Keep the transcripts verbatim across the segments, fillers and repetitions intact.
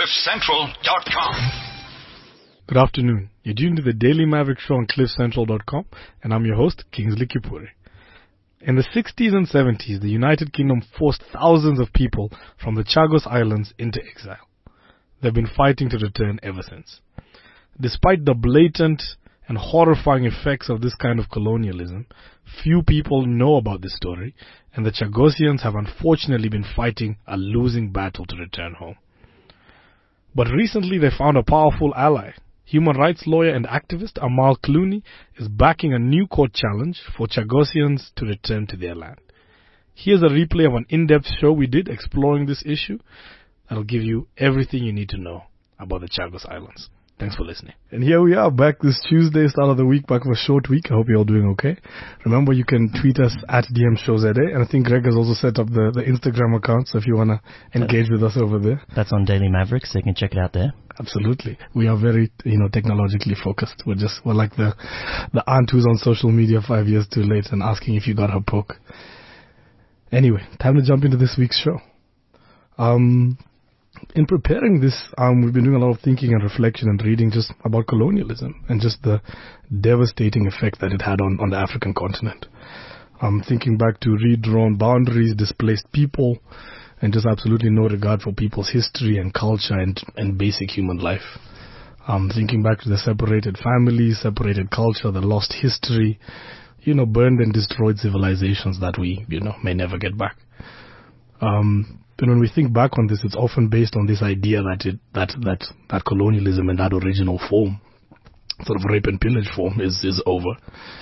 cliff central dot com. Good afternoon. You're tuned to the Daily Maverick Show on cliff central dot com, and I'm your host, Kingsley Kipuri. In the sixties and seventies, the United Kingdom forced thousands of people from the Chagos Islands into exile. They've been fighting to return ever since. Despite the blatant and horrifying effects of this kind of colonialism, few people know about this story, and the Chagosians have unfortunately been fighting a losing battle to return home. But recently they found a powerful ally. Human rights lawyer and activist Amal Clooney is backing a new court challenge for Chagosians to return to their land. Here's a replay of an in-depth show we did exploring this issue that'll give you everything you need to know about the Chagos Islands. Thanks for listening. And here we are, back this Tuesday, start of the week, back for a short week. I hope you're all doing okay. Remember, you can tweet us at D M Show Z A, and I think Greg has also set up the, the Instagram account, so if you want to engage with us over there. That's on Daily Maverick, so you can check it out there. Absolutely. We are very, you know, technologically focused. We're just, we're like the, the aunt who's on social media five years too late and asking if you got her poke. Anyway, time to jump into this week's show. Um... In preparing this, um, we've been doing a lot of thinking and reflection and reading just about colonialism and just the devastating effect that it had on, on the African continent. Um, thinking back to redrawn boundaries, displaced people, and just absolutely no regard for people's history and culture and, and basic human life. Um, thinking back to the separated families, separated culture, the lost history, you know, burned and destroyed civilizations that we, you know, may never get back. Um, And when we think back on this, it's often based on this idea that it, that, that, that colonialism in that original form, sort of rape and pillage form, is, is over.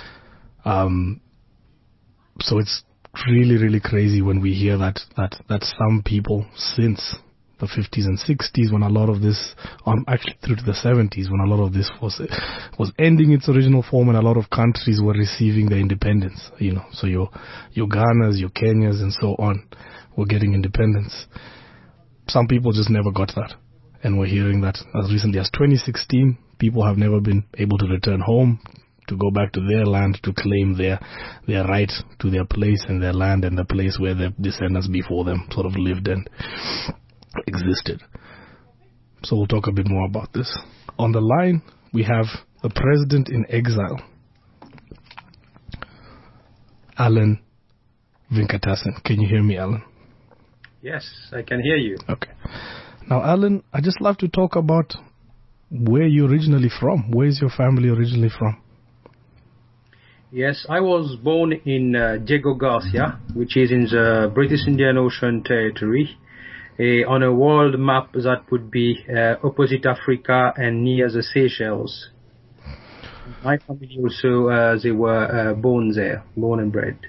Um, so it's really, really crazy when we hear that, that, that some people since the fifties and sixties, when a lot of this, um, actually through to the seventies, when a lot of this was, was ending its original form and a lot of countries were receiving their independence, you know, so your, your Ghanas, your Kenyas and so on, were getting independence. Some people just never got that. And we're hearing that as recently as twenty sixteen, people have never been able to return home, to go back to their land, to claim their their right to their place and their land and the place where their descendants before them sort of lived and existed. So we'll talk a bit more about this. On the line, we have the president in exile, Alan Venkatasan. Can you hear me, Alan? Yes, I can hear you. Okay. Now, Alan, I'd just love to talk about where you're originally from. Where is your family originally from? Yes, I was born in uh, Diego Garcia, which is in the British Indian Ocean Territory, uh, on a world map that would be uh, opposite Africa and near the Seychelles. My family also, uh, they were uh, born there, born and bred.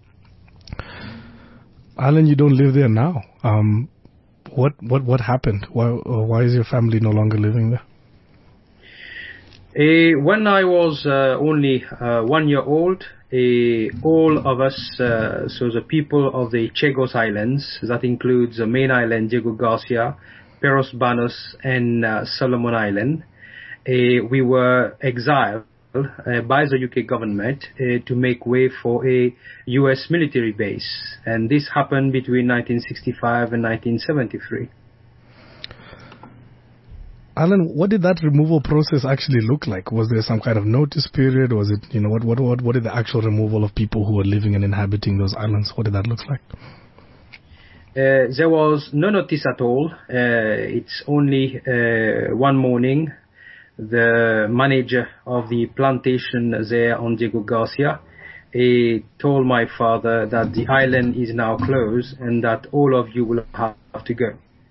Alan, you don't live there now. Um, what what what happened? Why uh, why is your family no longer living there? Uh, when I was uh, only uh, one year old, uh, all of us, uh, so the people of the Chagos Islands, that includes the main island Diego Garcia, Peros Banos, and uh, Solomon Island, uh, we were exiled Uh, by the U K government uh, to make way for a U S military base, and this happened between nineteen sixty-five and nineteen seventy-three. Alan, what did that removal process actually look like? Was there some kind of notice period? Was it, you know, what what what, what did the actual removal of people who were living and inhabiting those islands, what did that look like? Uh, there was no notice at all. Uh, it's only uh, one morning. The manager of the plantation there on Diego Garcia, he told my father that the island is now closed and that all of you will have to go.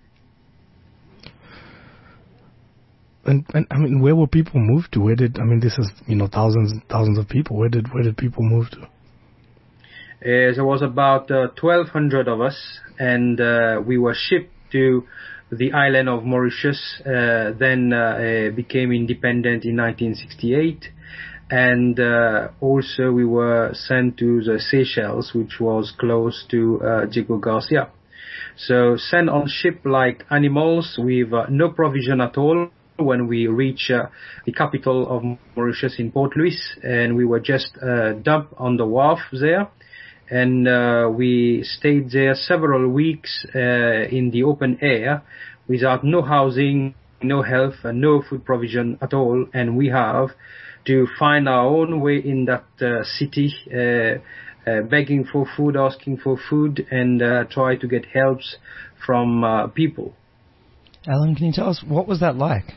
And, and I mean, where were people moved to? Where did, I mean, this is, you know, thousands thousands of people. Where did where did people move to? Uh, there was about uh, twelve hundred of us, and uh, we were shipped to the island of Mauritius, uh, then uh, uh, became independent in nineteen sixty-eight, and uh, also we were sent to the Seychelles, which was close to uh, Diego Garcia. So sent on ship like animals with uh, no provision at all when we reached uh, the capital of Mauritius in Port Louis, and we were just uh, dumped on the wharf there. And uh, we stayed there several weeks uh, in the open air without no housing, no health, and no food provision at all, and we have to find our own way in that uh, city, uh, uh, begging for food, asking for food, and uh, try to get helps from uh, people. Alan, can you tell us, what was that like?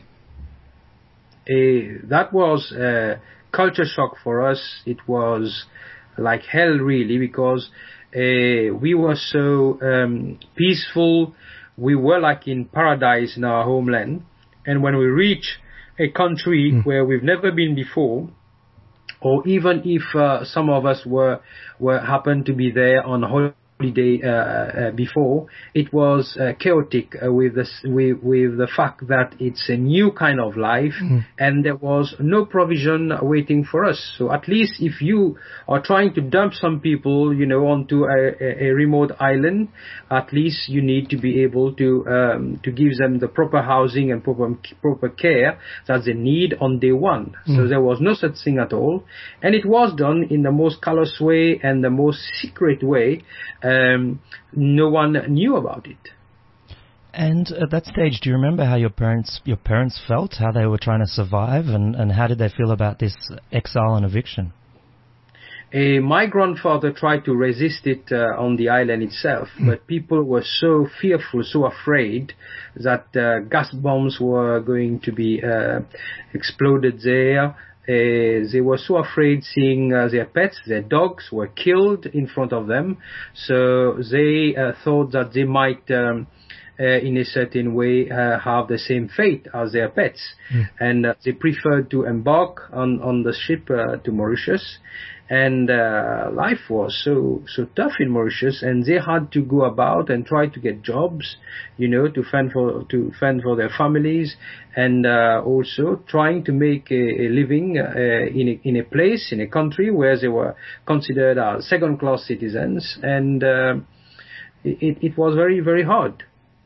Uh, that was a culture shock for us. It was like hell, really, because uh, we were so um, peaceful. We were like in paradise in our homeland. And when we reach a country mm. where we've never been before, or even if uh, some of us were were happened to be there on holiday uh, uh, before, it was uh, chaotic uh, with the with, with the fact that it's a new kind of life, mm. and there was no provision waiting for us. So at least if you are trying to dump some people, you know, onto a, a remote island, at least you need to be able to um, to give them the proper housing and proper proper care that they need on day one. Mm. So there was no such thing at all, and it was done in the most callous way and the most secret way. Um, no one knew about it. And at that stage, do you remember how your parents your parents felt, how they were trying to survive, and, and how did they feel about this exile and eviction? Uh, my grandfather tried to resist it uh, on the island itself, mm. but people were so fearful, so afraid that uh, gas bombs were going to be uh, exploded there. Uh, they were so afraid seeing uh, their pets, their dogs, were killed in front of them. So they uh, thought that they might, um, uh, in a certain way, uh, have the same fate as their pets. Mm. And uh, they preferred to embark on, on the ship uh, to Mauritius. And uh, life was so so tough in Mauritius, and they had to go about and try to get jobs, you know, to fend for to fend for their families, and uh, also trying to make a, a living uh, in a, in a place, in a country where they were considered as second-class citizens, and uh, it it was very very hard.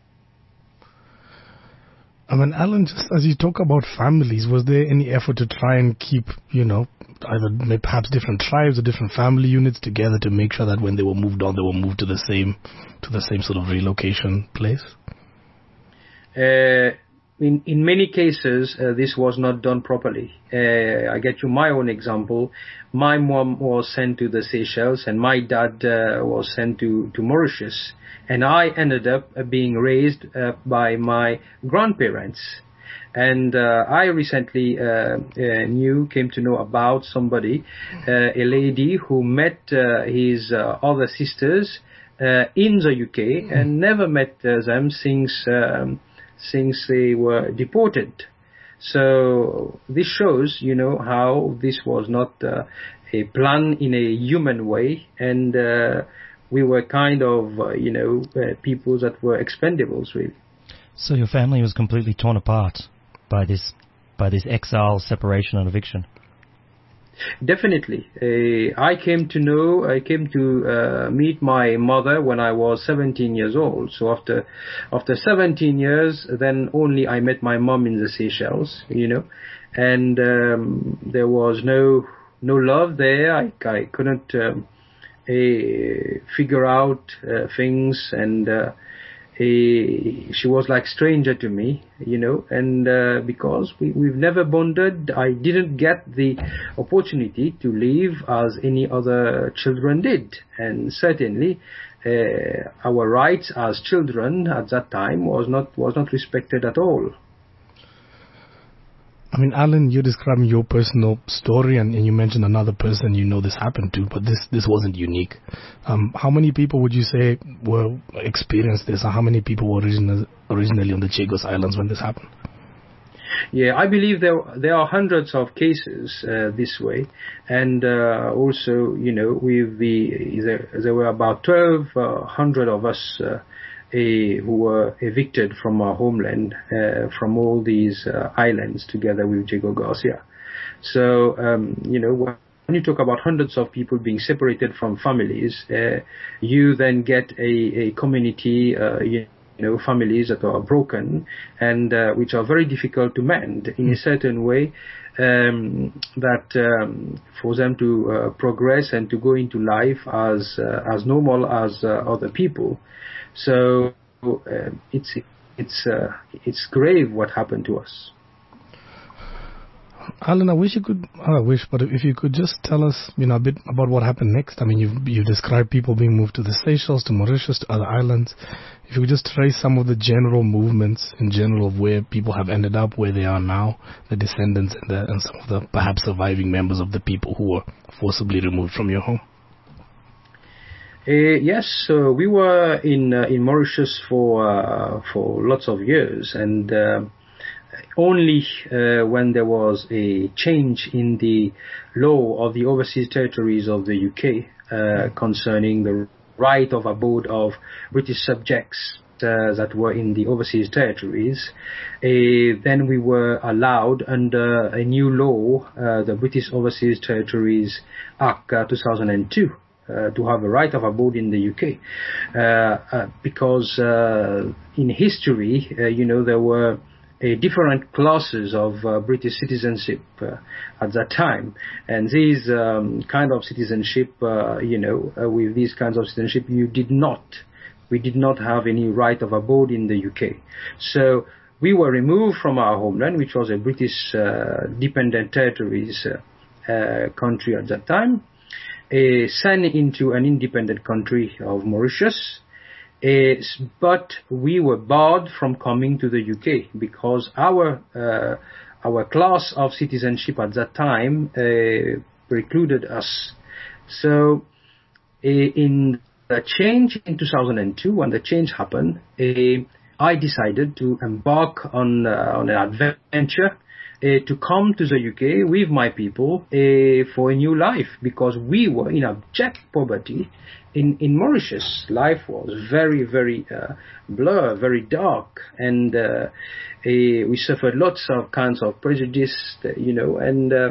I mean, Alan, just as you talk about families, was there any effort to try and keep, you know, either perhaps different tribes or different family units together to make sure that when they were moved on, they were moved to the same, to the same sort of relocation place? Uh, in in many cases, uh, this was not done properly. Uh, I get you my own example. My mom was sent to the Seychelles, and my dad uh, was sent to, to Mauritius. And I ended up uh, being raised uh, by my grandparents. And uh, I recently uh, uh, knew, came to know about somebody, uh, a lady who met uh, his uh, other sisters uh, in the U K mm. and never met uh, them since um, since they were deported. So this shows, you know, how this was not uh, a plan in a human way, and uh, we were kind of, uh, you know, uh, people that were expendables, really. So your family was completely torn apart by this by this exile, separation, and eviction. Definitely. Uh, I came to know, I came to uh, meet my mother when I was seventeen years old. So after after seventeen years, then only I met my mom in the Seychelles, you know, and um, there was no no love there. I, I couldn't um, uh, figure out uh, things, and uh, Uh, she was like stranger to me, you know, and uh, because we, we've never bonded, I didn't get the opportunity to live as any other children did. And certainly uh, our rights as children at that time was not was not respected at all. I mean, Alan, you're describing your personal story, and, and you mentioned another person you know this happened to, but this, this wasn't unique. Um, how many people would you say were experienced this? Or how many people were original, originally on the Chagos Islands when this happened? Yeah, I believe there there are hundreds of cases uh, this way, and uh, also, you know, with the there, there were about twelve hundred of us uh, a, who were evicted from our homeland, uh, from all these uh, islands, together with Diego Garcia. So, um, you know, when you talk about hundreds of people being separated from families, uh, you then get a, a community, uh, you know, families that are broken and uh, which are very difficult to mend in a certain way, um, that um, for them to uh, progress and to go into life as uh, as normal as uh, other people. So uh, it's it's uh, it's grave what happened to us. Alan, I wish you could, I wish, but if you could just tell us, you know, a bit about what happened next. I mean, you've, you described people being moved to the Seychelles, to Mauritius, to other islands. If you could just trace some of the general movements in general of where people have ended up, where they are now, the descendants and, the, and some of the perhaps surviving members of the people who were forcibly removed from your home. Uh, yes, uh, we were in uh, in Mauritius for uh, for lots of years, and uh, only uh, when there was a change in the law of the overseas territories of the U K uh, concerning the right of abode of British subjects uh, that were in the overseas territories, uh, then we were allowed under a new law, uh, the British Overseas Territories Act uh, two thousand two. Uh, to have a right of abode in the U K, uh, uh, because uh, in history, uh, you know, there were uh, different classes of uh, British citizenship uh, at that time, and these um, kind of citizenship, uh, you know, uh, with these kinds of citizenship, you did not, we did not have any right of abode in the U K. So we were removed from our homeland, which was a British uh, dependent territories uh, uh, country at that time. Uh, sent into an independent country of Mauritius, uh, but we were barred from coming to the U K because our uh, our class of citizenship at that time uh, precluded us. So, uh, in the change in two thousand two, when the change happened, uh, I decided to embark on uh, on an adventure. Uh, to come to the U K with my people uh, for a new life, because we were in abject poverty in, in Mauritius. Life was very, very uh, blur, very dark, and uh, uh, we suffered lots of kinds of prejudice, you know, and uh,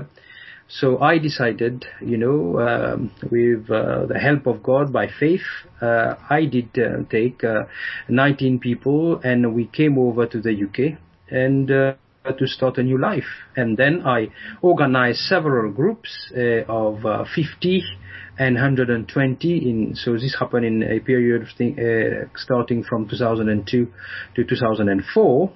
so I decided, you know, um, with uh, the help of God, by faith, uh, I did uh, take uh, nineteen people, and we came over to the U K, and uh, to start a new life. And then I organized several groups uh, of uh, fifty and one hundred twenty. In, so this happened in a period thing, uh, starting from two thousand two to two thousand four.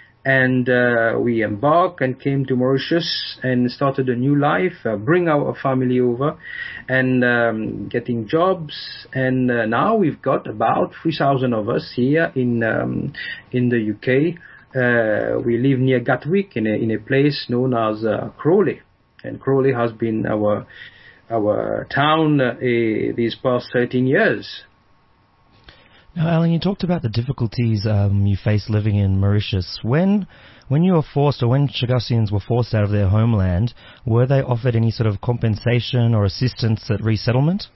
And uh, we embarked and came to Mauritius and started a new life, uh, bring our family over and um, getting jobs. And uh, now we've got about three thousand of us here in um, in the U K. Uh, we live near Gatwick in a, in a place known as uh, Crawley, and Crawley has been our our town uh, these past thirteen years. Now, Alan, you talked about the difficulties um, you faced living in Mauritius. When when you were forced, or when Chagassians were forced out of their homeland, were they offered any sort of compensation or assistance at resettlement?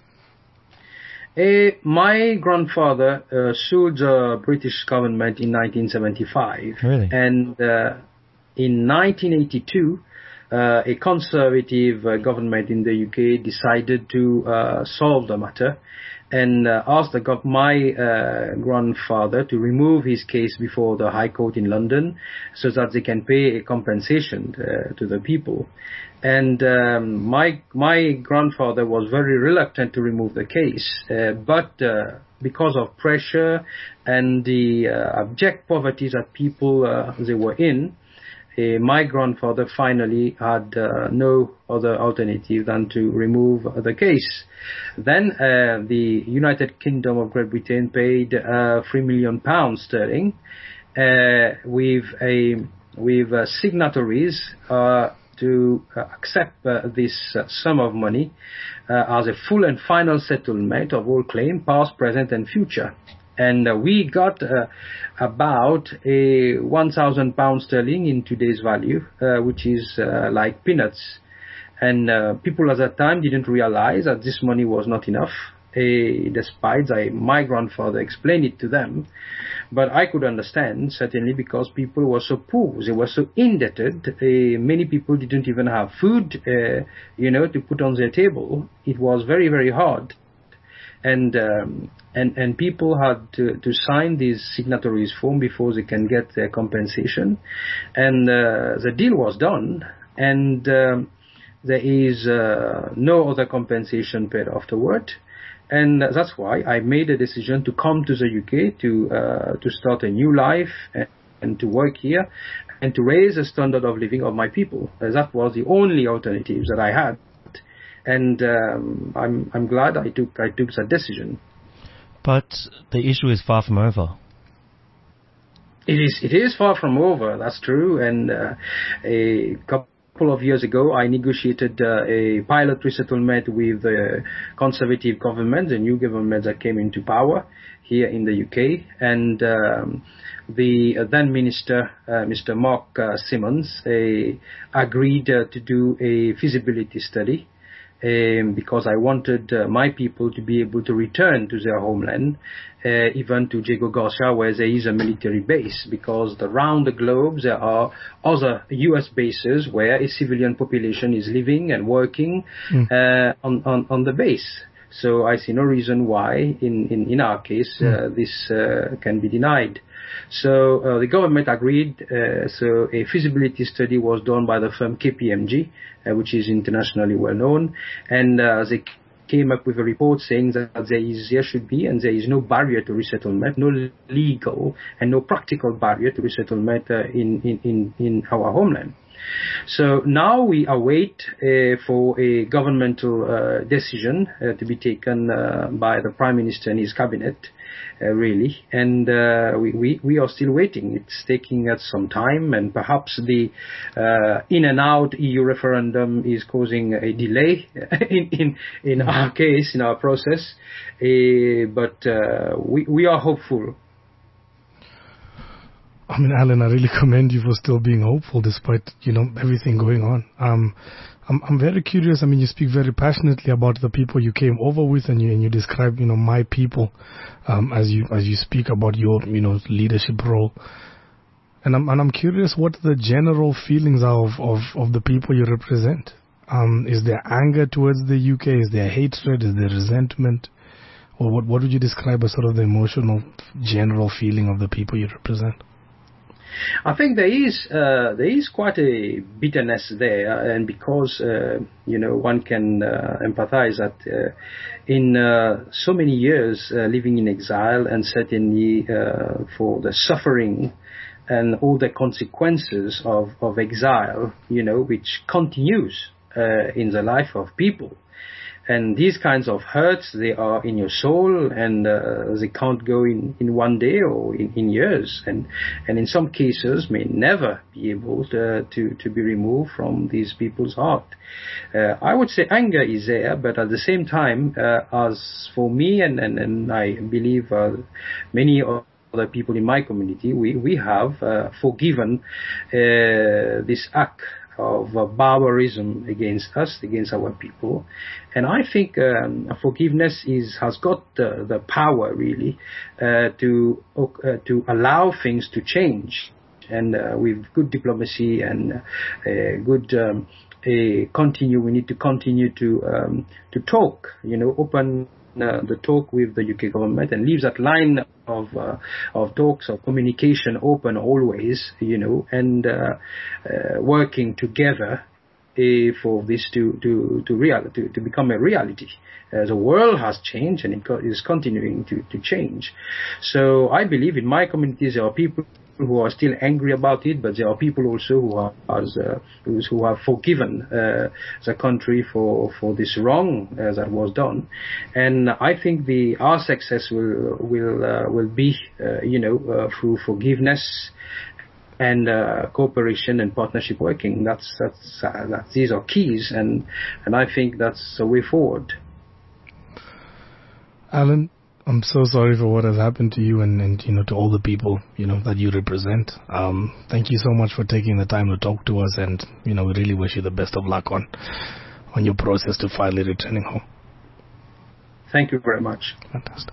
Uh, my grandfather uh, sued the British government in nineteen seventy-five. Really? And uh, in nineteen eighty-two, uh, a conservative uh, government in the U K decided to uh, solve the matter and uh, asked the gov- my uh, grandfather to remove his case before the High Court in London so that they can pay a compensation uh, to the people. And um, my my grandfather was very reluctant to remove the case, uh, but uh, because of pressure and the uh, abject poverty that people uh, they were in, uh, my grandfather finally had uh, no other alternative than to remove the case. Then uh, the United Kingdom of Great Britain paid uh, three million pounds sterling uh, with a with uh, signatories. Uh, to uh, accept uh, this uh, sum of money uh, as a full and final settlement of all claim, past, present and future. And uh, we got uh, about a one thousand pounds sterling in today's value, uh, which is uh, like peanuts. And uh, people at that time didn't realize that this money was not enough, uh, despite I, my grandfather explained it to them. But I could understand, certainly, because people were so poor, they were so indebted. Uh, many people didn't even have food, uh, you know, to put on their table. It was very, very hard. And um, and and people had to, to sign these signatories form before they can get their compensation. And uh, the deal was done, and um, there is uh, no other compensation paid afterward. And that's why I made a decision to come to the U K to uh, to start a new life and, and to work here and to raise the standard of living of my people. Uh, that was the only alternative that I had. And um, I'm I'm glad I took I took that decision. But the issue is far from over. It is it is far from over. That's true. And uh, a couple of years ago, I negotiated uh, a pilot resettlement with the Conservative government, the new government that came into power here in the U K, and um, the uh, then minister, uh, Mister Mark uh, Simmons, uh, agreed uh, to do a feasibility study. Um, because I wanted uh, my people to be able to return to their homeland, uh, even to Diego Garcia, where there is a military base, because around the globe there are other U S bases where a civilian population is living and working mm. uh, on, on, on the base. So I see no reason why, in, in, in our case, mm. uh, this uh, can be denied. So uh, the government agreed, uh, so a feasibility study was done by the firm K P M G, uh, which is internationally well known, and uh, they came up with a report saying that there is, there should be, and there is no barrier to resettlement, no legal and no practical barrier to resettlement uh, in, in, in, in our homeland. So now we await uh, for a governmental uh, decision uh, to be taken uh, by the Prime Minister and his cabinet, uh, really, and uh, we, we, we are still waiting. It's taking us some time, and perhaps the uh, in and out E U referendum is causing a delay in, in, in our case, in our process, uh, but uh, we, we are hopeful. I mean, Alan, I really commend you for still being hopeful despite, you know, everything going on. Um, I'm, I'm very curious. I mean, you speak very passionately about the people you came over with, and you, and you describe, you know, my people, um, as you, as you speak about your, you know, leadership role. And I'm, and I'm curious what the general feelings are of, of, of the people you represent. Um, is there anger towards the U K? Is there hatred? Is there resentment? Or what, what would you describe as sort of the emotional, general feeling of the people you represent? I think there is uh, there is quite a bitterness there, and because uh, you know one can uh, empathize that uh, in uh, so many years uh, living in exile, and certainly uh, for the suffering and all the consequences of, of exile, you know, which continues uh, in the life of people. And these kinds of hurts, they are in your soul, and uh, they can't go in, in one day or in, in years, and and in some cases may never be able to to, to be removed from these people's heart. Uh, I would say anger is there, but at the same time, uh, as for me and, and, and I believe uh, many other people in my community, we, we have uh, forgiven uh, this act of uh, barbarism against us, against our people. And I think um, forgiveness is has got uh, the power, really, uh, to uh, to allow things to change. And uh, with good diplomacy and uh, good um, a continue, we need to continue to um, to talk, you know, open Uh, the talk with the U K government, and leave that line of uh, of talks, of communication open always, you know, and uh, uh, working together uh, for this to to to, real, to to become a reality. Uh, the world has changed, and it co- is continuing to, to change. So I believe in my communities there are people who are still angry about it, but there are people also who are uh, who have forgiven uh, the country for for this wrong uh, that was done, and I think the our success will will uh, will be uh, you know uh, through forgiveness and uh, cooperation and partnership working. That's that's uh, that these are keys, and and I think that's the way forward. Alan, I'm so sorry for what has happened to you and, and, you know, to all the people, you know, that you represent. Um, thank you so much for taking the time to talk to us, and, you know, we really wish you the best of luck on, on your process to finally returning home. Thank you very much. Fantastic.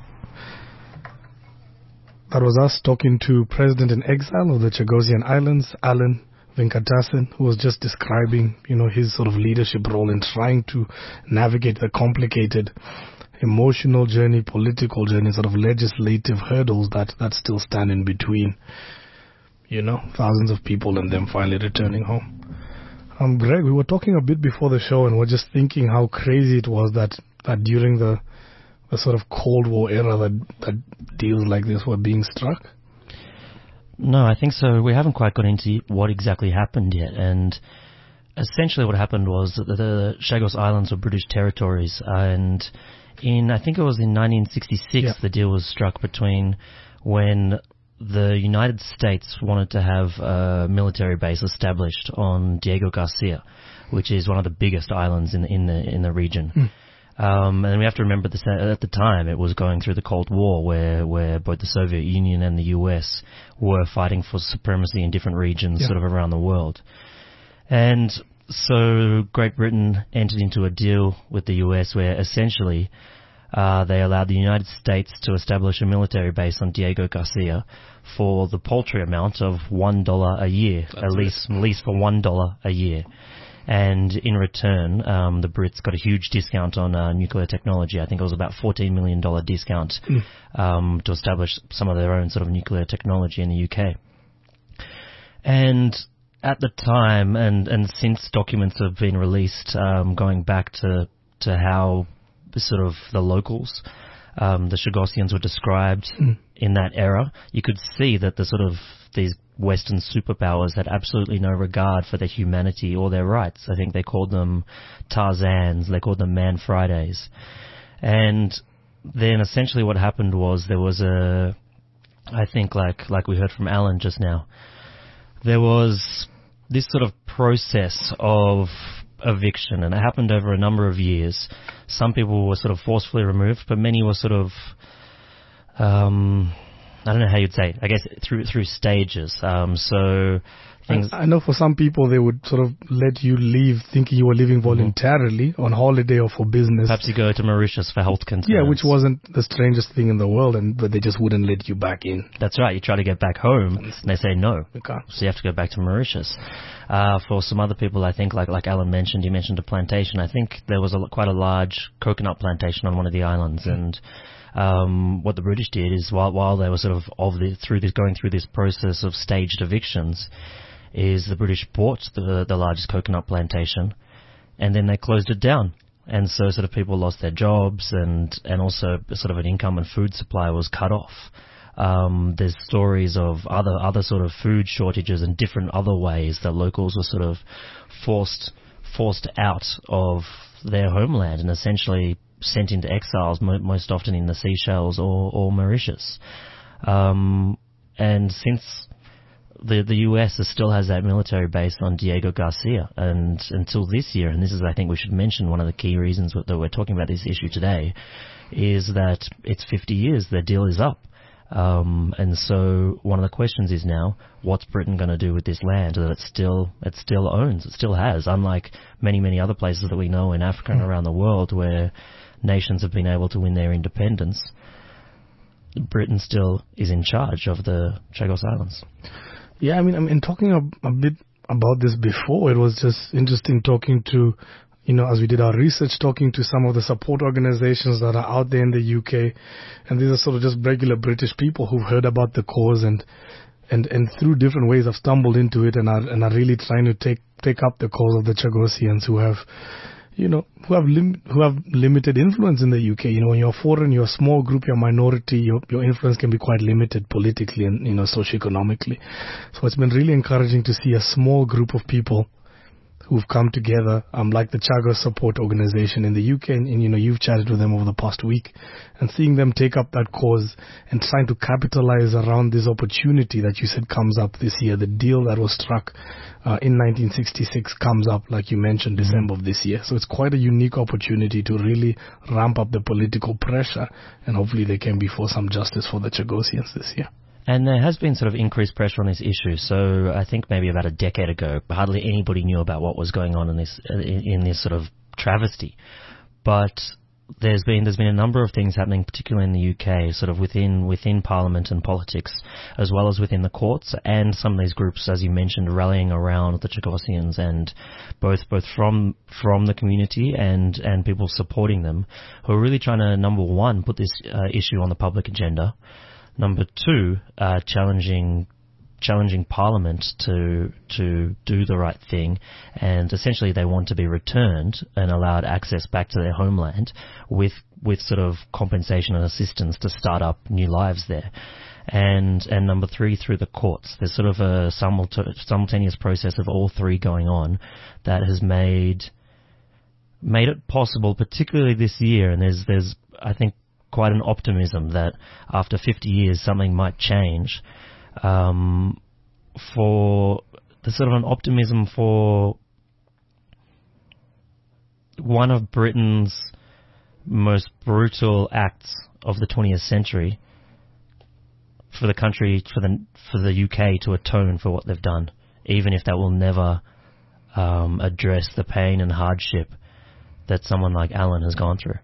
That was us talking to President in Exile of the Chagosian Islands, Alan Venkatasan, who was just describing, you know, his sort of leadership role in trying to navigate the complicated emotional journey, political journey, sort of legislative hurdles that, that still stand in between, you know, thousands of people and them finally returning home. Um, Greg, we were talking a bit before the show, and we're just thinking how crazy it was that, that during the the sort of Cold War era that, that deals like this were being struck? No, I think so. We haven't quite got into what exactly happened yet. And essentially what happened was that the Chagos Islands were British territories. And in, I think it was in nineteen sixty-six, yeah. the deal was struck between when the United States wanted to have a military base established on Diego Garcia, which is one of the biggest islands in, in the in the region. Mm. Um, and we have to remember this, at the time it was going through the Cold War, where, where both the Soviet Union and the U S were fighting for supremacy in different regions, yeah. sort of around the world. And so Great Britain entered into a deal with the U S where essentially uh, they allowed the United States to establish a military base on Diego Garcia for the paltry amount of one dollar a year, That's at least, at least for one dollar a year. And in return, um, the Brits got a huge discount on uh, nuclear technology. I think it was about fourteen million dollars discount mm. um, to establish some of their own sort of nuclear technology in the U K. And at the time, and, and since documents have been released um, going back to, to how sort of the locals, um, the Chagossians were described mm. in that era, you could see that the sort of these Western superpowers had absolutely no regard for their humanity or their rights. I think they called them Tarzans, they called them Man Fridays. And then essentially what happened was there was a, I think like, like we heard from Alan just now, there was this sort of process of eviction, and it happened over a number of years. Some people were sort of forcefully removed, but many were sort of, um, I don't know how you'd say it, I guess through through stages. Um, so things. I, I know for some people they would sort of let you leave thinking you were leaving voluntarily mm-hmm. on holiday or for business. Perhaps you go to Mauritius for health concerns. Yeah, which wasn't the strangest thing in the world, and but they just wouldn't let you back in. That's right. You try to get back home, and they say no. You can't. So you have to go back to Mauritius. Uh, for some other people, I think, like like Alan mentioned, he mentioned a plantation. I think there was a, quite a large coconut plantation on one of the islands, mm-hmm. and Um, what the British did is while while they were sort of of the, through this going through this process of staged evictions, is the British bought the the largest coconut plantation, and then they closed it down, and so sort of people lost their jobs, and and also sort of an income and food supply was cut off. Um, there's stories of other other sort of food shortages and different other ways that locals were sort of forced forced out of their homeland and essentially sent into exiles, mo- most often in the Seychelles or, or Mauritius. Um, and since the the U S still has that military base on Diego Garcia, and until this year, and this is, I think we should mention, one of the key reasons that we're talking about this issue today, is that it's fifty years, the deal is up. Um, and so one of the questions is now, what's Britain going to do with this land that it still it still owns, it still has, unlike many, many other places that we know in Africa and around the world where nations have been able to win their independence. Britain still is in charge of the Chagos Islands. Yeah, I mean, I mean, talking a, a bit about this before, it was just interesting talking to, you know, as we did our research, talking to some of the support organizations that are out there in the U K, and these are sort of just regular British people who've heard about the cause and and and through different ways have stumbled into it and are and are really trying to take take up the cause of the Chagossians who have, you know, who have lim- who have limited influence in the U K. You know, when you're foreign, you're a small group, you're a minority, your your influence can be quite limited politically and, you know, socioeconomically. So it's been really encouraging to see a small group of people who've come together, um, like the Chagos Support Organization in the U K, and, and you know, you've chatted with them over the past week, and seeing them take up that cause and trying to capitalize around this opportunity that you said comes up this year. The deal that was struck uh, in nineteen sixty-six comes up, like you mentioned, December of this year. So it's quite a unique opportunity to really ramp up the political pressure, and hopefully they can be for some justice for the Chagossians this year. And there has been sort of increased pressure on this issue. So I think maybe about a decade ago, hardly anybody knew about what was going on in this in, in this sort of travesty. But there's been there's been a number of things happening, particularly in the U K, sort of within within Parliament and politics, as well as within the courts, and some of these groups, as you mentioned, rallying around the Chagossians, and both both from from the community and and people supporting them, who are really trying to, number one, put this uh, issue on the public agenda. Number two, uh, challenging challenging Parliament to to do the right thing, and essentially they want to be returned and allowed access back to their homeland with with sort of compensation and assistance to start up new lives there. And and number three, through the courts. There's sort of a simulta- simultaneous process of all three going on that has made made it possible, particularly this year. And there's there's I think quite an optimism that after fifty years something might change. Um, for the sort of an optimism for one of Britain's most brutal acts of the twentieth century, for the country, for the for the U K to atone for what they've done, even if that will never um, address the pain and hardship that someone like Alan has gone through.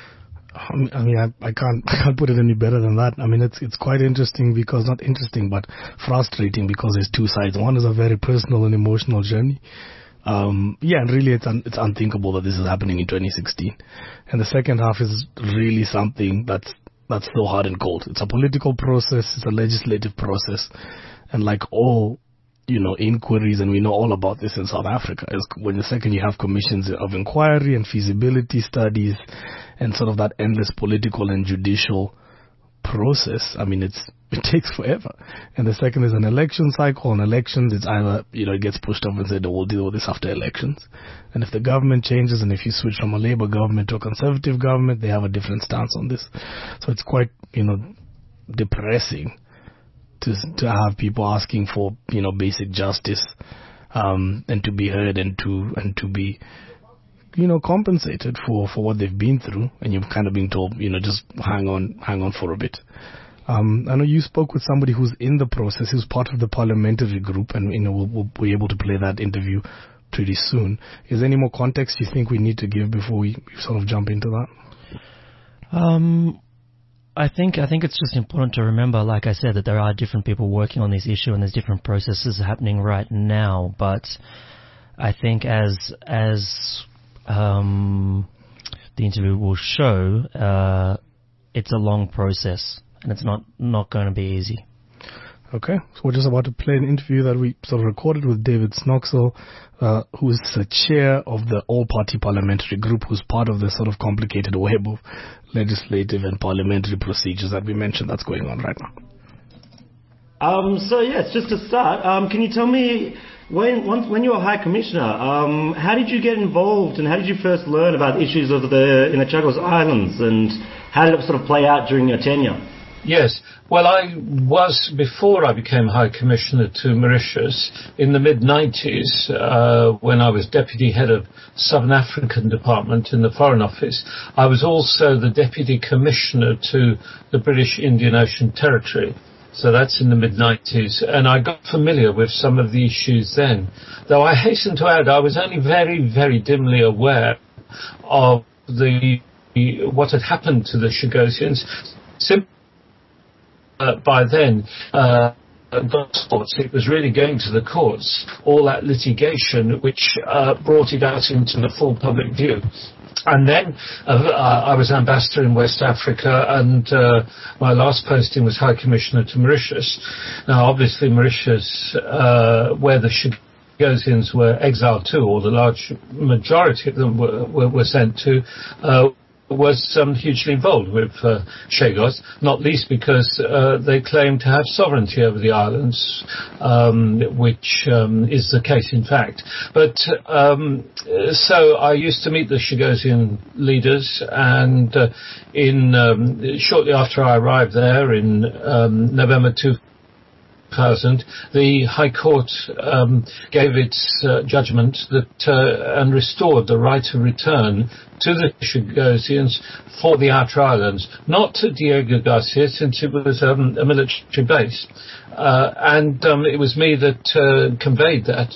I mean, I, I can't I can't put it any better than that. I mean, it's it's quite interesting because, not interesting, but frustrating, because there's two sides. One is a very personal and emotional journey. Um, yeah, and really it's un, it's unthinkable that this is happening in twenty sixteen. And the second half is really something that's that's so hard and cold. It's a political process, it's a legislative process, and like all, you know, inquiries, and we know all about this in South Africa, is when the second you have commissions of inquiry and feasibility studies and sort of that endless political and judicial process, I mean, it's it takes forever. And the second is an election cycle. On elections, it's either, you know, it gets pushed off and said, oh, we'll deal with this after elections. And if the government changes, and if you switch from a Labour government to a Conservative government, they have a different stance on this. So it's quite, you know, depressing to to have people asking for, you know, basic justice, um, and to be heard, and to and to be, you know, compensated for, for what they've been through, and you've kind of been told, you know, just hang on, hang on for a bit. Um, I know you spoke with somebody who's in the process, who's part of the parliamentary group, and, you know, we'll, we'll be able to play that interview pretty soon. Is there any more context you think we need to give before we sort of jump into that? Um, I think I think it's just important to remember, like I said, that there are different people working on this issue, and there's different processes happening right now. But I think as as um, the interview will show, uh, it's a long process, and it's not, not going to be easy. Okay, so we're just about to play an interview that we sort of recorded with David Snoxall, uh, who is the chair of the all-party parliamentary group, who's part of the sort of complicated web of legislative and parliamentary procedures that we mentioned that's going on right now. Um, so, yes, just to start, um, can you tell me, when once, when you were High Commissioner, um, how did you get involved, and how did you first learn about issues of the in the Chagos Islands, and how did it sort of play out during your tenure? Yes. Well, I was, before I became High Commissioner to Mauritius, in the mid nineties, uh, when I was Deputy Head of Southern African Department in the Foreign Office, I was also the Deputy Commissioner to the British Indian Ocean Territory. So that's in the mid nineties, and I got familiar with some of the issues then. Though I hasten to add, I was only very, very dimly aware of the what had happened to the Chagosians. Simply Uh, by then, uh, it was really going to the courts, all that litigation which uh, brought it out into the full public view. And then uh, I was ambassador in West Africa, and uh, my last posting was High Commissioner to Mauritius. Now, obviously, Mauritius, uh, where the Chagosians were exiled to, or the large majority of them were, were, were sent to, uh, was um, hugely involved with uh, Chagos, not least because uh, they claim to have sovereignty over the islands, um, which um, is the case in fact. But um, so I used to meet the Chagosian leaders, and uh, in um, shortly after I arrived there in um, November two thousand, the High Court um, gave its uh, judgment that uh, and restored the right of return to the Chagosians for the outer islands, not to Diego Garcia, since it was um, a military base. Uh, and um, it was me that uh, conveyed that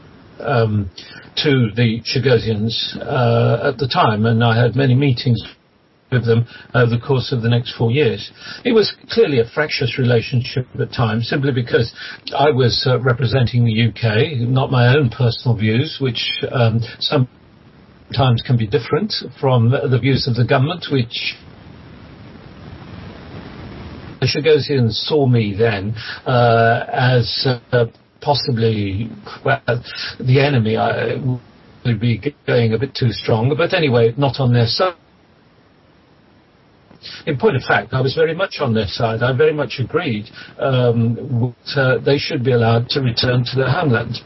um, to the Chagosians uh, at the time, and I had many meetings with them over the course of the next four years. It was clearly a fractious relationship at times, simply because I was uh, representing the U K, not my own personal views, which um, sometimes can be different from the views of the government, which Chagosians saw me then uh, as uh, possibly well, the enemy. I would be going a bit too strong, but anyway, not on their side. In point of fact, I was very much on their side. I very much agreed um, that uh, they should be allowed to return to their homeland.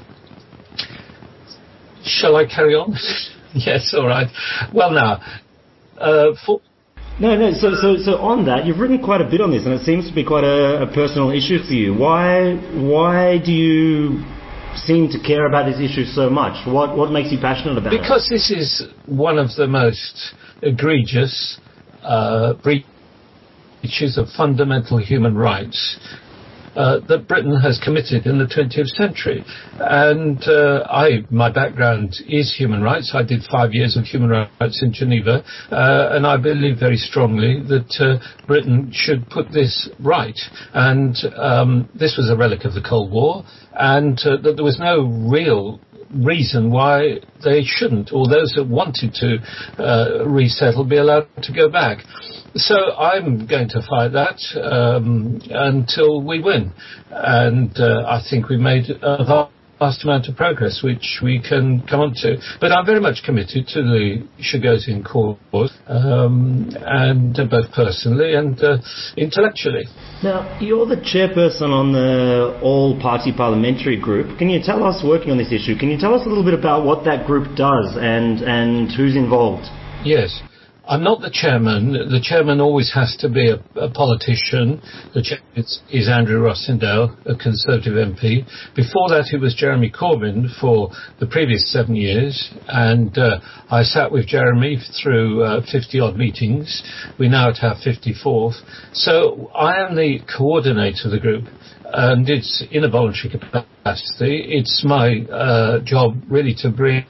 Shall I carry on? Yes, all right. Well, now, uh, for... No, no, so, so, so on that, you've written quite a bit on this, and it seems to be quite a, a personal issue for you. Why, why do you seem to care about this issue so much? What, what makes you passionate about it? Because this is one of the most egregious uh, breaches of fundamental human rights Uh, that Britain has committed in the twentieth century. And uh, I, my background is human rights. I did five years of human rights in Geneva, uh, and I believe very strongly that uh, Britain should put this right. And um, this was a relic of the Cold War, and uh, that there was no real reason why they shouldn't, or those that wanted to uh, resettle, be allowed to go back. So I'm going to fight that um, until we win. And uh, I think we've made a vast amount of progress, which we can come on to. But I'm very much committed to the Chagosian cause, um, and uh, both personally and uh, intellectually. Now, you're the chairperson on the all-party parliamentary group. Can you tell us, working on this issue, can you tell us a little bit about what that group does and, and who's involved? Yes. I'm not the chairman. The chairman always has to be a, a politician. The chairman is, is Andrew Rossendale, a Conservative M P. Before that, it was Jeremy Corbyn for the previous seven years. And uh, I sat with Jeremy through uh, fifty-odd meetings. We now have fifty-fourth. So I am the coordinator of the group. And it's in a voluntary capacity. It's my uh, job really to bring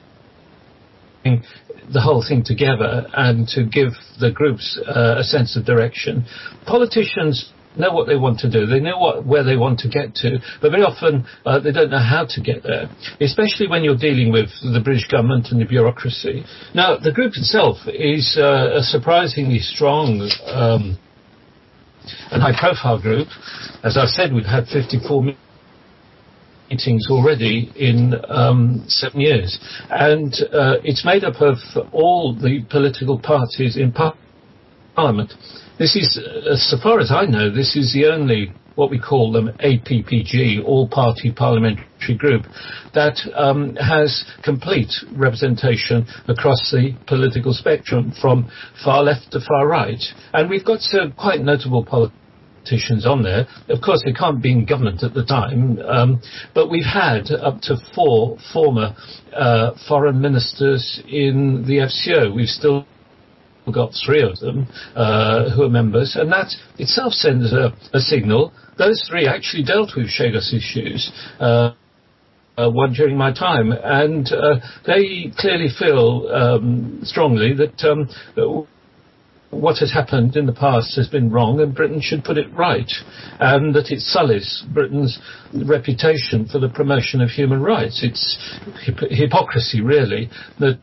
the whole thing together and to give the groups uh, a sense of direction. Politicians know what they want to do. They know what, where they want to get to, but very often uh, they don't know how to get there, especially when you're dealing with the British government and the bureaucracy. Now, the group itself is uh, a surprisingly strong um, and high-profile group. As I said, we've had fifty-four meetings already in um, seven years, and uh, it's made up of all the political parties in par- Parliament. This is, uh, so far as I know, this is the only, what we call them, A P P G, all-party parliamentary group, that um, has complete representation across the political spectrum, from far left to far right. And we've got some quite notable politics on there. Of course, they can't be in government at the time, um, but we've had up to four former uh, foreign ministers in the F C O. We've still got three of them uh, who are members, and that itself sends a, a signal. Those three actually dealt with Chagos issues, uh, uh, one during my time, and uh, they clearly feel um, strongly that um, what has happened in the past has been wrong, and Britain should put it right, and that it sullies Britain's reputation for the promotion of human rights. It's hip- hypocrisy, really, that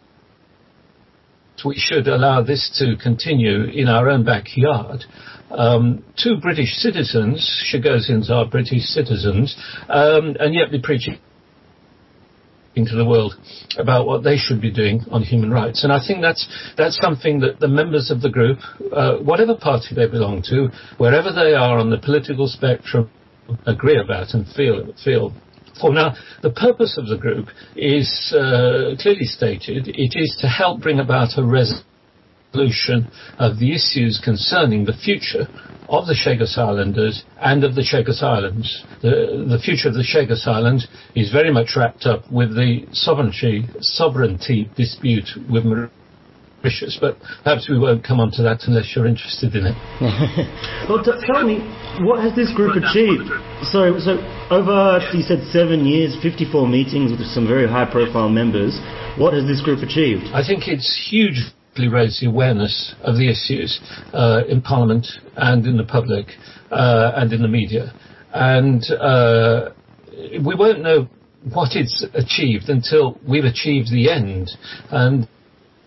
we should allow this to continue in our own backyard. Um, two British citizens, Chagosians are British citizens, um, and yet be preaching into the world about what they should be doing on human rights. And I think that's that's something that the members of the group, uh, whatever party they belong to, wherever they are on the political spectrum, agree about and feel feel. For now, the purpose of the group is uh, clearly stated. It is to help bring about a resolution of the issues concerning the future of the Chagos Islanders and of the Chagos Islands. The, the future of the Chagos Islands is very much wrapped up with the sovereignty, sovereignty dispute with Mauritius, but perhaps we won't come on to that unless you're interested in it. Well, t- tell me, what has this group achieved? So, so over, you said seven years, fifty-four meetings with some very high-profile members. What has this group achieved? I think it's huge. Raise the awareness of the issues uh, in Parliament and in the public uh, and in the media. And uh, we won't know what it's achieved until we've achieved the end. And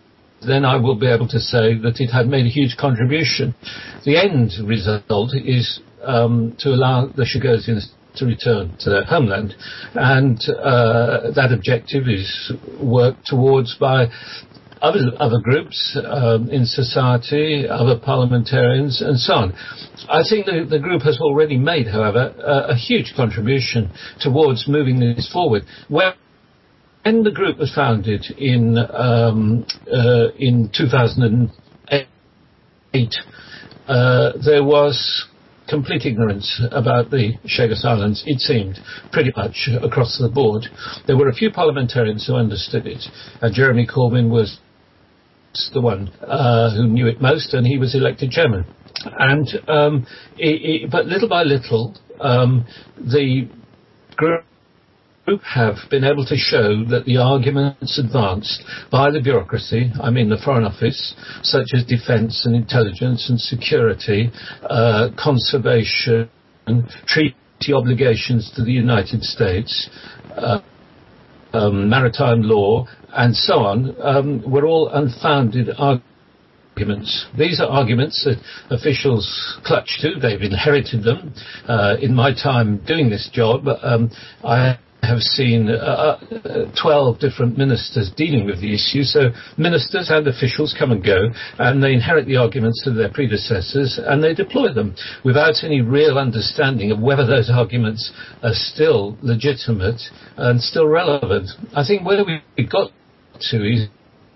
then I will be able to say that it had made a huge contribution. The end result is um, to allow the Chagosians to return to their homeland, and uh, that objective is worked towards by other other groups um, in society, other parliamentarians, and so on. I think the, the group has already made, however, a, a huge contribution towards moving this forward. Where When the group was founded in um, uh, in two thousand eight, uh, there was complete ignorance about the Chagos Islands, it seemed, pretty much across the board. There were a few parliamentarians who understood it, and Jeremy Corbyn was the one uh, who knew it most, and he was elected chairman. And um, it, it, but little by little, um, the group group have been able to show that the arguments advanced by the bureaucracy, I mean the Foreign Office, such as defence and intelligence and security, uh, conservation, treaty obligations to the United States, uh, um, maritime law, and so on, um, were all unfounded arguments. These are arguments that officials clutch to. They've inherited them. Uh, in my time doing this job, um, I have seen uh, twelve different ministers dealing with the issue. So ministers and officials come and go, and they inherit the arguments of their predecessors, and they deploy them without any real understanding of whether those arguments are still legitimate and still relevant. I think where we got to is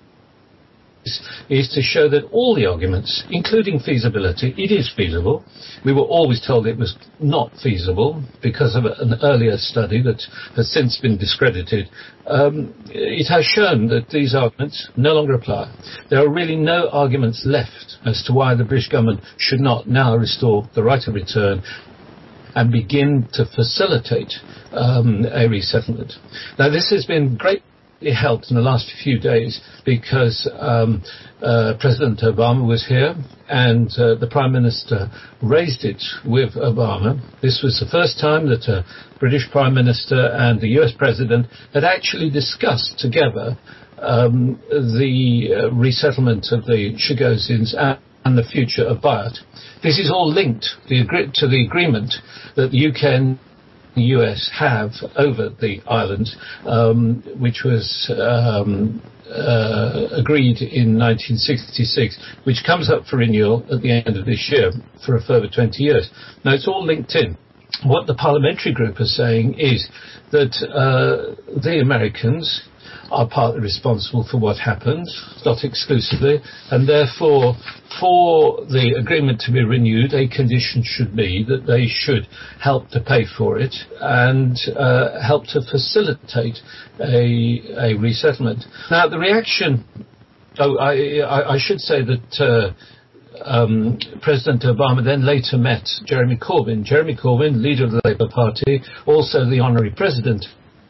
is to show that all the arguments, including feasibility, it is feasible. We were always told it was not feasible because of an earlier study that has since been discredited. Um, it has shown that these arguments no longer apply. There are really no arguments left as to why the British government should not now restore the right of return and begin to facilitate um, a resettlement. Now, this has been great. It helped in the last few days because um, uh, President Obama was here, and uh, the Prime Minister raised it with Obama. This was the first time that a British Prime Minister and the U S President had actually discussed together um, the uh, resettlement of the Chagosians and, and the future of Biat. This is all linked the agree- to the agreement that the U K and the U S have over the island, um, which was um, uh, agreed in nineteen sixty-six, which comes up for renewal at the end of this year for a further twenty years. Now, it's all linked in. What the parliamentary group is saying is that uh, the Americans are partly responsible for what happened, not exclusively, and therefore, for the agreement to be renewed, a condition should be that they should help to pay for it and uh, help to facilitate a, a resettlement. Now, the reaction, oh, I, I, I should say that uh, Um, President Obama then later met Jeremy Corbyn. Jeremy Corbyn, leader of the Labour Party, also the honorary president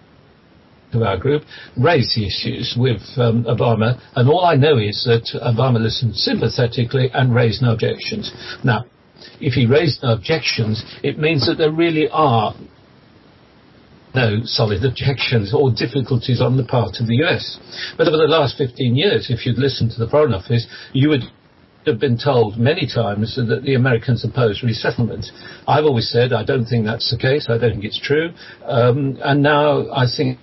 of our group, raised the issues with um, Obama, and all I know is that Obama listened sympathetically and raised no objections. Now, if he raised no objections, it means that there really are no solid objections or difficulties on the part of the U S. But over the last fifteen years, if you'd listened to the Foreign Office, you would have been told many times that the Americans oppose resettlement. I've always said I don't think that's the case. I don't think it's true. Um, and now I think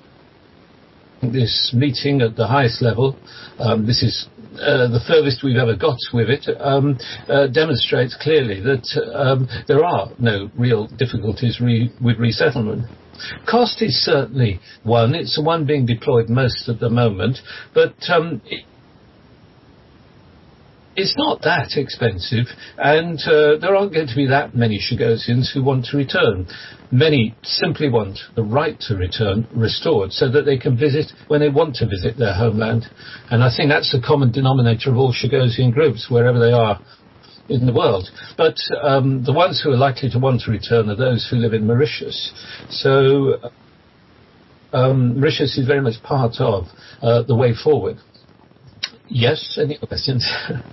this meeting at the highest level, um, this is uh, the furthest we've ever got with it, um, uh, demonstrates clearly that um, there are no real difficulties re- with resettlement. Cost is certainly one. It's the one being deployed most at the moment, but um, it, it's not that expensive, and uh, there aren't going to be that many Chagosians who want to return. Many simply want the right to return restored so that they can visit when they want to visit their homeland. And I think that's the common denominator of all Chagosian groups, wherever they are in the world. But um, the ones who are likely to want to return are those who live in Mauritius. So um, Mauritius is very much part of uh, the way forward. Yes, any questions?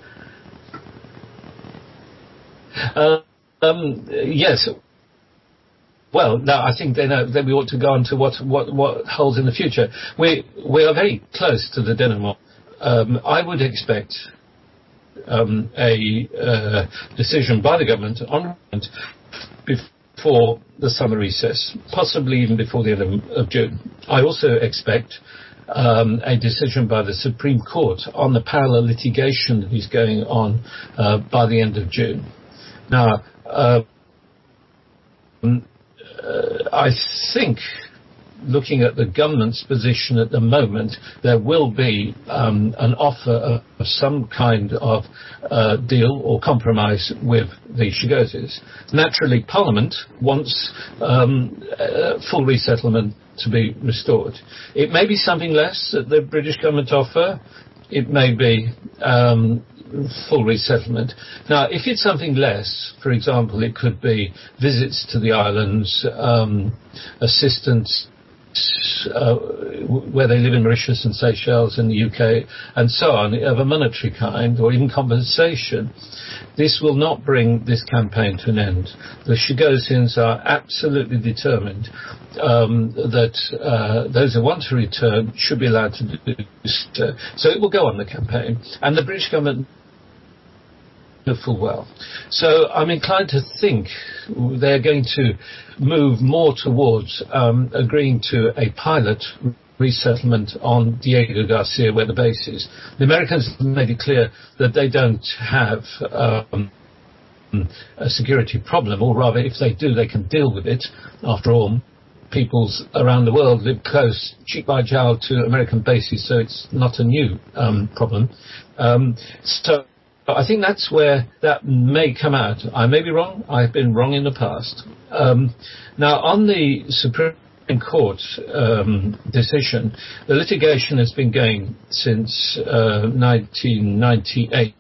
Uh, um, yes. Well, no, I think then, uh, then we ought to go on to what, what, what holds in the future. We we are very close to the denouement. um, I would expect um, a uh, decision by the government on before the summer recess, possibly even before the end of, of June. I also expect um, a decision by the Supreme Court on the parallel litigation that is going on uh, by the end of June. Now, uh, um, uh, I think, looking at the government's position at the moment, there will be um, an offer of, of some kind of uh, deal or compromise with the Chagosians. Naturally, Parliament wants um, uh, full resettlement to be restored. It may be something less that the British government offer. It may be um, full resettlement. Now, if it's something less, for example, it could be visits to the islands, um, assistance Uh, where they live in Mauritius and Seychelles and the U K and so on, of a monetary kind or even compensation, this will not bring this campaign to an end. The Chagosians are absolutely determined um, that uh, those who want to return should be allowed to do so. So it will go on the campaign, and the British government full well. So I'm inclined to think they're going to move more towards um, agreeing to a pilot resettlement on Diego Garcia, where the base is. The Americans have made it clear that they don't have um, a security problem, or rather, if they do, they can deal with it. After all, peoples around the world live close, cheek by jowl, to American bases, so it's not a new um, problem. Um, so I think that's where that may come out. I may be wrong. I've been wrong in the past. Um, now, on the Supreme Court um, decision, the litigation has been going since uh, nineteen ninety-eight.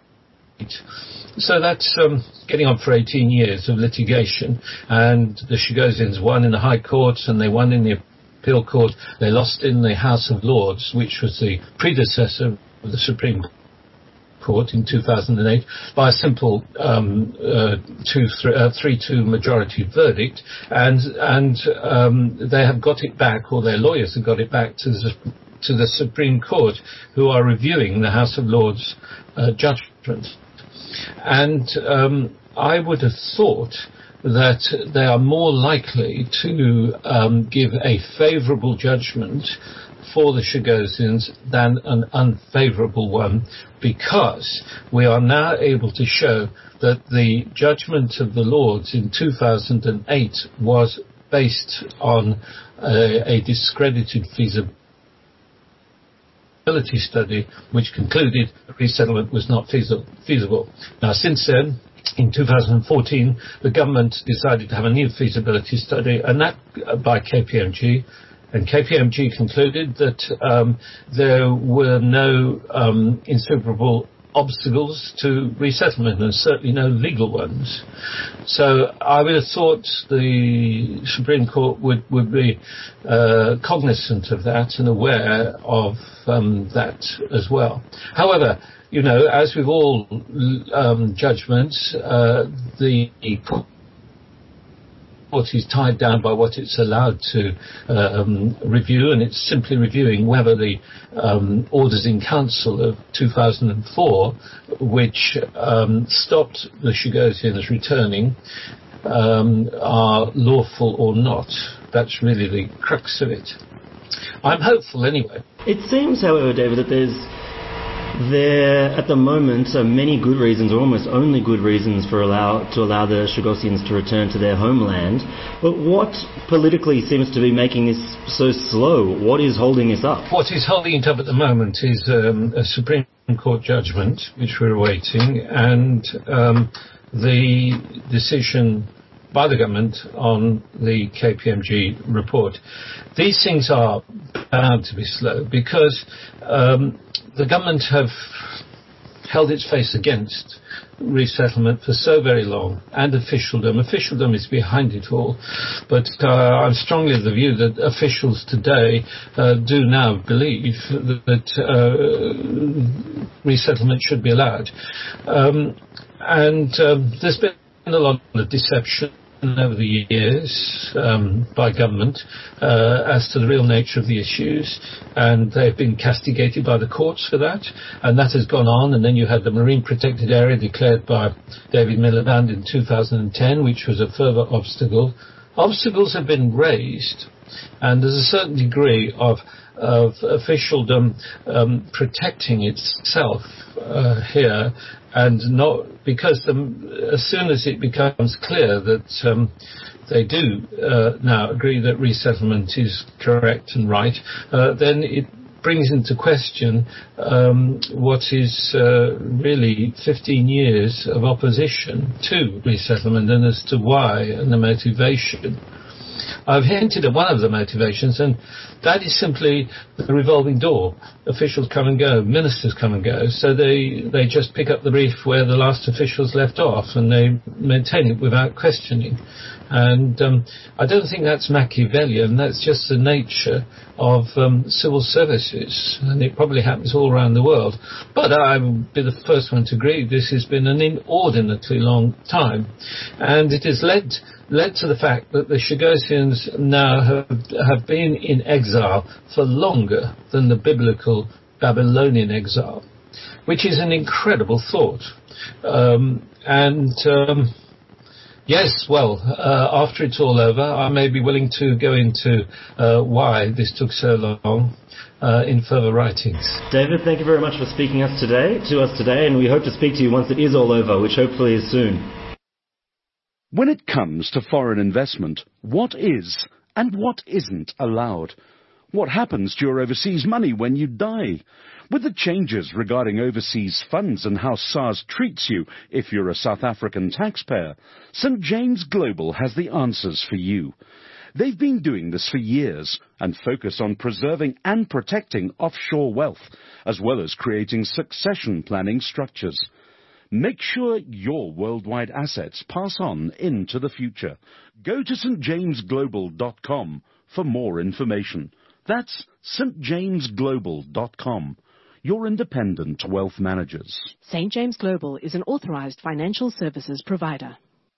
So that's um, getting on for eighteen years of litigation. And the Chagosians won in the High Court, and they won in the Appeal Court. They lost in the House of Lords, which was the predecessor of the Supreme Court. Court in two thousand eight by a simple um, uh, two, th- uh, three two majority verdict, and and um, they have got it back, or their lawyers have got it back to the, to the Supreme Court, who are reviewing the House of Lords uh, judgment. And um, I would have thought that they are more likely to um, give a favourable judgment for the Chagosians than an unfavourable one, because we are now able to show that the judgment of the Lords in two thousand eight was based on a, a discredited feasibility study which concluded resettlement was not feasible. Now, since then, in two thousand fourteen, the government decided to have a new feasibility study, and that uh, by K P M G. And K P M G concluded that um, there were no um, insuperable obstacles to resettlement, and certainly no legal ones. So I would have thought the Supreme Court would, would be uh, cognizant of that and aware of um, that as well. However, you know, as with all um, judgments, uh, the court is tied down by what it's allowed to um, review, and it's simply reviewing whether the um, orders in council of two thousand four, which um, stopped the Chagosians returning, um, are lawful or not. That's really the crux of it. I'm hopeful anyway. It seems, however, David, that there's There, at the moment, are many good reasons, or almost only good reasons, for allow to allow the Chagosians to return to their homeland. But what politically seems to be making this so slow? What is holding this up? What is holding it up at the moment is um, a Supreme Court judgment, which we're awaiting, and um, the decision by the government on the K P M G report. These things are bound to be slow because um, the government have held its face against resettlement for so very long, and officialdom. Officialdom is behind it all, but uh, I'm strongly of the view that officials today uh, do now believe that, that uh, resettlement should be allowed. Um, and um, there's been a lot of deception over the years um, by government uh, as to the real nature of the issues, and they've been castigated by the courts for that, and that has gone on. And then you had the Marine Protected Area declared by David Miliband in two thousand ten, which was a further obstacle. Obstacles have been raised, and there's a certain degree of of officialdom um, protecting itself uh, here, and not because the, as soon as it becomes clear that um, they do uh, now agree that resettlement is correct and right, uh, then it brings into question um, what is uh, really fifteen years of opposition to resettlement, and as to why and the motivation. I've hinted at one of the motivations, and that is simply the revolving door. Officials come and go, ministers come and go, so they, they just pick up the brief where the last officials left off, and they maintain it without questioning. And um, I don't think that's Machiavellian. That's just the nature of um, civil services, and it probably happens all around the world. But I would be the first one to agree this has been an inordinately long time, and it has led led to the fact that the Chagossians now have, have been in exile for longer than the biblical Babylonian exile, which is an incredible thought. Um, and um, yes, well, uh, after it's all over, I may be willing to go into uh, why this took so long uh, in further writings. David, thank you very much for speaking us today, to us today, and we hope to speak to you once it is all over, which hopefully is soon. When it comes to foreign investment, what is and what isn't allowed? What happens to your overseas money when you die? With the changes regarding overseas funds and how SARS treats you if you're a South African taxpayer, Saint James Global has the answers for you. They've been doing this for years and focus on preserving and protecting offshore wealth, as well as creating succession planning structures. Make sure your worldwide assets pass on into the future. Go to st james global dot com for more information. That's st james global dot com. Your independent wealth managers. Saint James Global is an authorized financial services provider.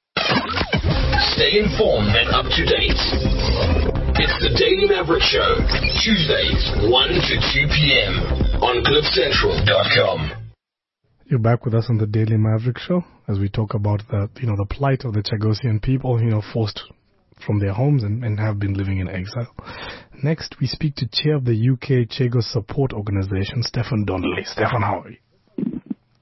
Stay informed and up to date. It's the Daily Maverick Show, Tuesdays, one to two p.m. on cliff central dot com. You're back with us on the Daily Maverick Show as we talk about the, you know, the plight of the Chagossian people, you know, forced from their homes and, and have been living in exile. Next, we speak to chair of the U K Chagos Support Organization, Stefan Donnelly. Stefan, how are you?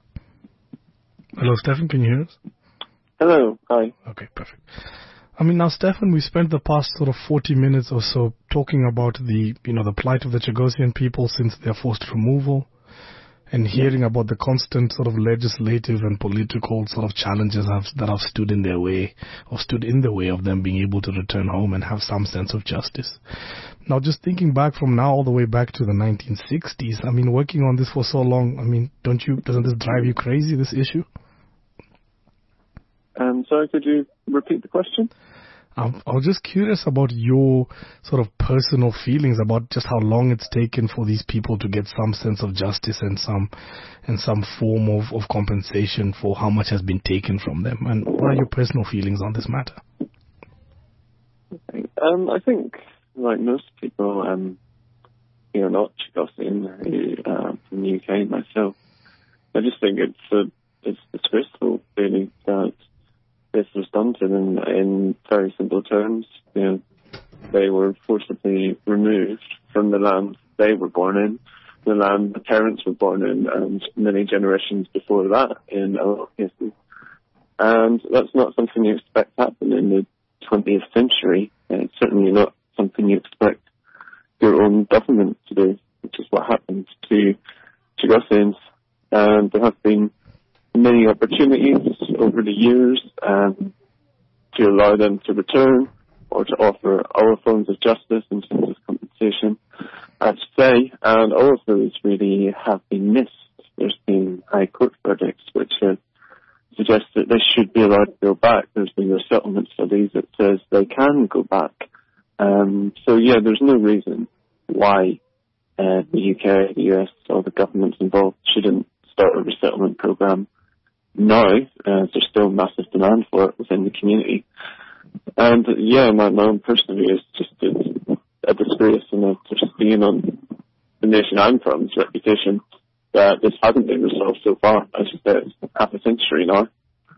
Hello, Stefan, can you hear us? Hello, hi. Okay, perfect. I mean, now, Stefan, we spent the past sort of forty minutes or so talking about the, you know, the plight of the Chagossian people since their forced removal, and hearing about the constant sort of legislative and political sort of challenges have, that have stood in their way, or stood in the way of them being able to return home and have some sense of justice. Now, just thinking back from now all the way back to the nineteen sixties, I mean, working on this for so long, I mean, don't you, doesn't this drive you crazy, this issue? Um, sorry, could you repeat the question? Um, I was just curious about your sort of personal feelings about just how long it's taken for these people to get some sense of justice and some and some form of, of compensation for how much has been taken from them. And what are your personal feelings on this matter? Um, I think, like most people, um, you know, not Chagossian, uh, from the U K myself, I just think it's a, it's disgraceful, really, that this was done to them in very simple terms. You know, they were forcibly removed from the land they were born in, the land the parents were born in, and many generations before that in a lot of cases. And that's not something you expect to happen in the twentieth century. And it's certainly not something you expect your own government to do, which is what happened to Chagossians. And there have been many opportunities over the years um, to allow them to return or to offer other forms of justice in terms of compensation, I'd say, and all of those really have been missed. There's been high court verdicts which uh, suggest that they should be allowed to go back. There's been resettlement studies that says they can go back. Um, so yeah, there's no reason why uh, the U K, the U S, or the governments involved shouldn't start a resettlement program now. Uh, there's still massive demand for it within the community. And yeah, my, my own personal view is just it's a disgrace and a stain on the nation I'm from's reputation that this hasn't been resolved so far. As you said, it's half a century now.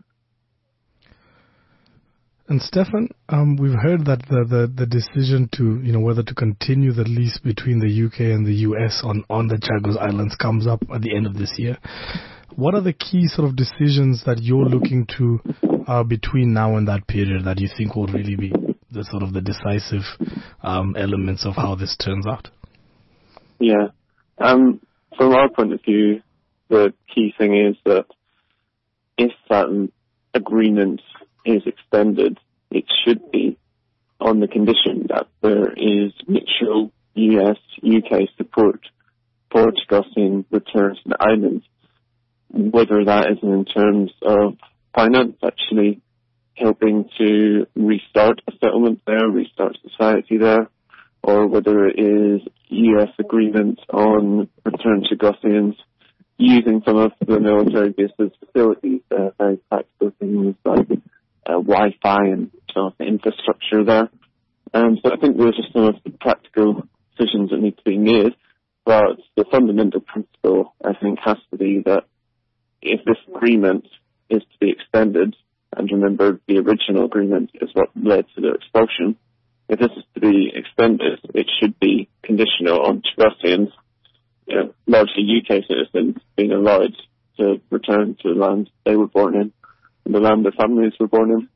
And Stefan, um, we've heard that the, the, the decision to, you know, whether to continue the lease between the U K and the U S on, on the Chagos Islands comes up at the end of this year. What are the key sort of decisions that you're looking to uh, between now and that period that you think will really be the sort of the decisive um, elements of how this turns out? Yeah. Um, from our point of view, the key thing is that if that agreement is extended, it should be on the condition that there is mutual U S U K support for Chagosian return to the island, whether that is in terms of finance, actually helping to restart a settlement there, restart society there, or whether it is U S agreement on return Chagosians using some of the military bases facilities, uh, very practical things like uh, Wi-Fi and some of the infrastructure there. Um, so I think those are some of the practical decisions that need to be made. But the fundamental principle, I think, has to be that if this agreement is to be extended, and remember the original agreement is what led to the expulsion, if this is to be extended, it should be conditional on Chagosians, you know, largely U K citizens, being allowed to return to the land they were born in, and the land their families were born in.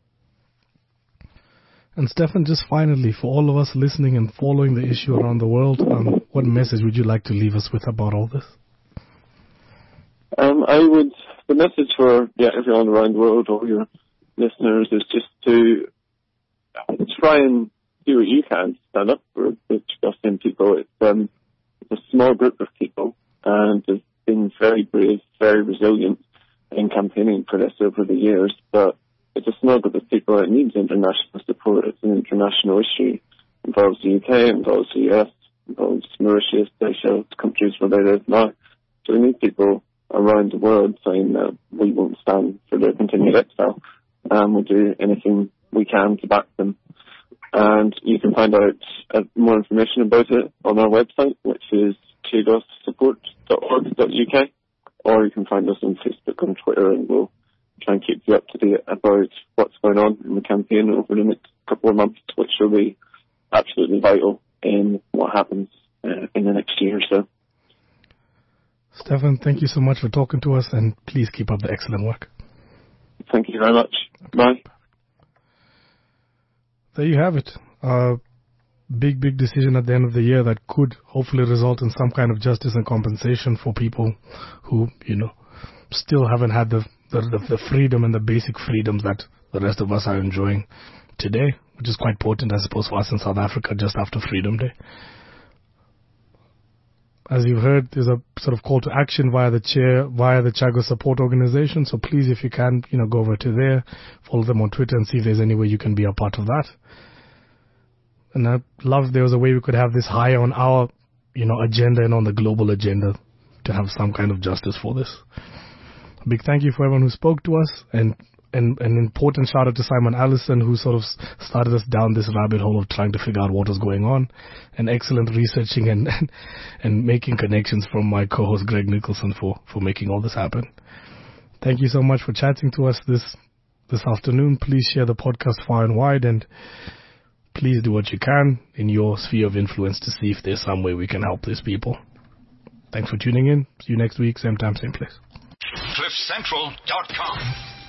And Stefan, just finally, for all of us listening and following the issue around the world, um, what message would you like to leave us with about all this? Um, I would, the message for yeah everyone around the world, all your listeners, is just to try and do what you can to stand up for the Chagosian people. It's, um, it's a small group of people, and they've been very brave, very resilient in campaigning for this over the years, but it's a small group of people that needs international support. It's an international issue. It involves the U K, it involves the U S, it involves Mauritius, Seychelles, countries where they live now. So we need people around the world saying that we won't stand for their continued exile, and we'll do anything we can to back them. And you can find out uh, more information about it on our website, which is chagos support dot org dot U K, or you can find us on Facebook and Twitter, and we'll try and keep you up to date about what's going on in the campaign over the next couple of months, which will be absolutely vital in what happens uh, in the next year or so. Stefan, thank you so much for talking to us, and please keep up the excellent work. Thank you very much. Bye. There you have it. A big, big decision at the end of the year that could hopefully result in some kind of justice and compensation for people who, you know, still haven't had the the, the freedom and the basic freedoms that the rest of us are enjoying today, which is quite potent, I suppose, for us in South Africa just after Freedom Day. As you've heard, there's a sort of call to action via the chair, via the Chagos support organization. So please, if you can, you know, go over to there, follow them on Twitter and see if there's any way you can be a part of that. And I'd love if there was a way we could have this higher on our, you know, agenda and on the global agenda to have some kind of justice for this. A big thank you for everyone who spoke to us, and And an important shout out to Simon Allison, who sort of started us down this rabbit hole of trying to figure out what was going on, and excellent researching and and, and making connections from my co-host Greg Nicholson for, for making all this happen. Thank you so much for chatting to us this this afternoon. Please share the podcast far and wide, and please do what you can in your sphere of influence to see if there's some way we can help these people. Thanks for tuning in. See you next week, same time, same place. cliff central dot com